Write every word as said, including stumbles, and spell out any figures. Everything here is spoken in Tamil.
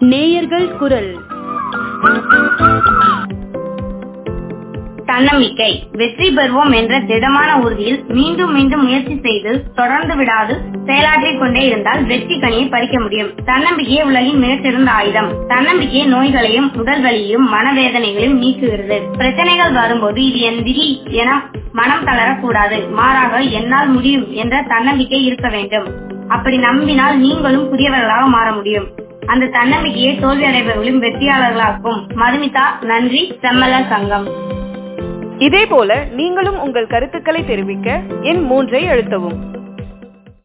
நேயர்கள் குரல். தன்னம்பிக்கை. வெற்றி பெறுவோம் என்ற திடமான உறுதியில் மீண்டும் மீண்டும் முயற்சி செய்து தொடர்ந்து விடாது செயலாற்றிக் கொண்டே இருந்தால் வெற்றி கனியை பறிக்க முடியும். தன்னம்பிக்கையே உலகின் மிகச்சிறந்த ஆயுதம். தன்னம்பிக்கை நோய்களையும் உடல் வலியையும் மனவேதனைகளையும் நீக்குகிறது. பிரச்சனைகள் வரும்போது இது என் விதி என மனம் தளரக்கூடாது. மாறாக என்னால் முடியும் என்ற தன்னம்பிக்கை இருக்க வேண்டும். அப்படி நம்பினால் நீங்களும் புதியவர்களாக மாற முடியும். அந்த தன்னம்பிக்கையை தோல்வி அடைபவர்களும் வெற்றியாளர்களாக்கும். மதுமிதா. நன்றி. செம்மலர் சங்கம். இதே போல நீங்களும் உங்கள் கருத்துக்களை தெரிவிக்க எண் மூன்றை அழுத்தவும்.